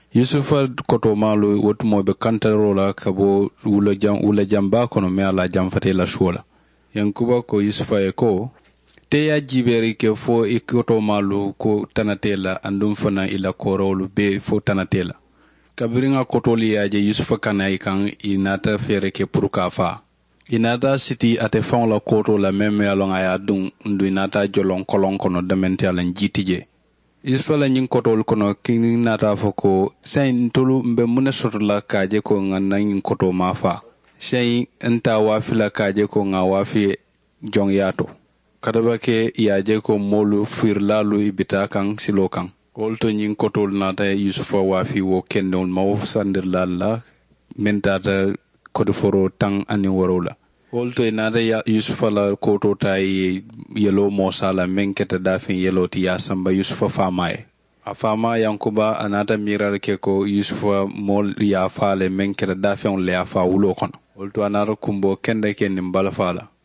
Yusufa koto malu wotumo be kantarola kabo wula jamba kono me ala jamfate la shuola. Yankuba ko Yusufa ko te ya jiberi ke fo ikoto malu ko tanatela andum fana ila korolu be fo tanatela. Kabiringa kotoli ya je Yusufa kana ikan inata fere ke puruka fa. Inata siti ate fon la koto la meme along aya dung ndu inata jolong kolong kono damente ala njitije. Yusufa la nying kotol kono kini nata foko sen tulu mbe mune soto la kaje ko nga nying koto mafa. Sen enta wafi la kaje ko nga wafi jong yato. Kadaba ke yaje ko molu firlalu ibita kang silo kang. Olto nying kotol nata Yusufa wafi wo kendol mawuf sandir lalla mentata kodiforo tang ani warola. Olto nata Yusufa la koto ta yelo mosala menketa dafin yelo ti yasamba Yusufa famae. Afama Yankuba anata mirar ke ko Yusufa mol ya fale menketa dafin le afa wulo kono. Olto anata kumbo kende ke nimbala fala.